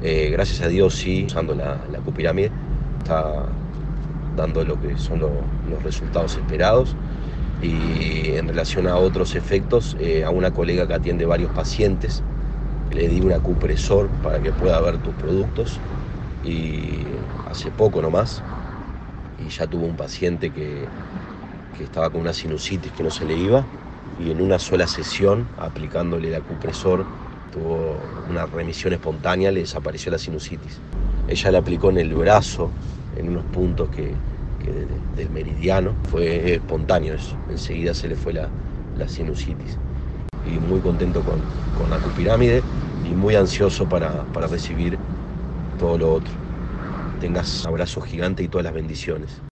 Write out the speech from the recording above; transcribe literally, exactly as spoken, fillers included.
Eh, gracias a Dios sí, usando la, la acupirámide, está dando lo que son lo- los resultados esperados. Y en relación a otros efectos, eh, a una colega que atiende varios pacientes, le di un acupresor para que pueda ver tus productos y hace poco nomás, y ya tuvo un paciente que, que estaba con una sinusitis que no se le iba, y en una sola sesión, aplicándole el acupresor, tuvo una remisión espontánea, le desapareció la sinusitis. Ella le aplicó en el brazo, en unos puntos que, que de- del meridiano, fue espontáneo eso, enseguida se le fue la, la sinusitis. Y muy contento con, con la acupirámide y muy ansioso para, para recibir todo lo otro. Tengas un abrazo gigante y todas las bendiciones.